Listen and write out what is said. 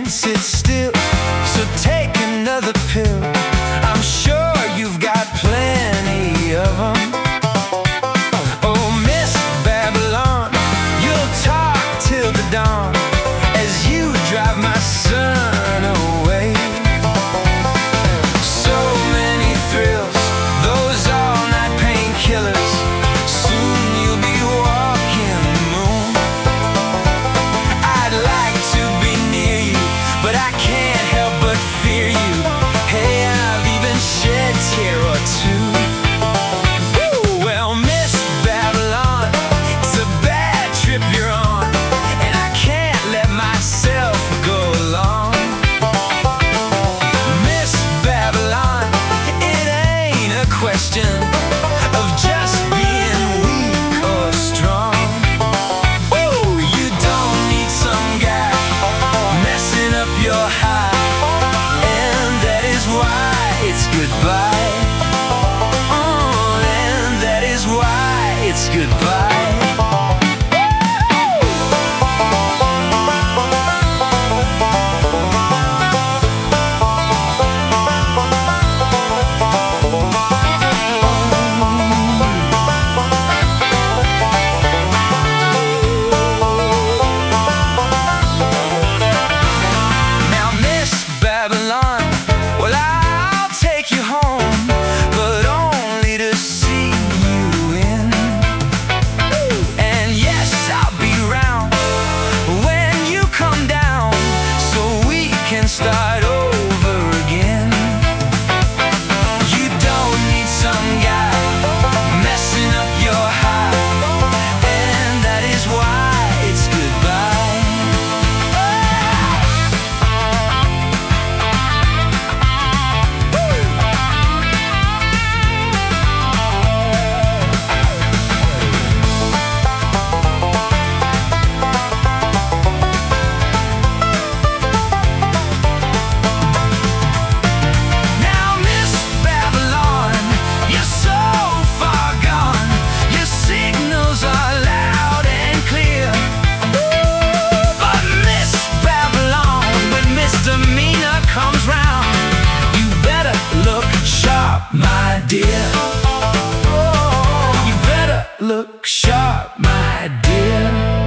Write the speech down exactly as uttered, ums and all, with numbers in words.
sit still, so take another pill. I'm sure you've got plenty of them. Oh, Miss Babylon, you'll talk till the dawn as you drive my son away. So many thrills, those all-night painkillers. Soon you'll be walking the moon. I'd like to be near you, but I can't help but fear you. Hey, I've even shed tear or two. Woo! Well, Miss Babylon, it's a bad trip you're on, and I can't let myself go along. Miss Babylon, it ain't a question of just being weak or strong. Woo! You don't need some guy messing up your high, and that is why it's goodbye. Oh, and that is why it's goodbye. Now, Miss Babylon, well, I'll take you home, but only to see you in. And yes, I'll be around when you come down, so we can start over again. You don't need some guy messing up your high, and that is why it's goodbye. Now, Miss Babylon, you're so far gone. Your signals are loud and clear. But Miss Babylon, when misdemeanor comes round, you better look sharp, my dear. Oh, you better look sharp, my dear.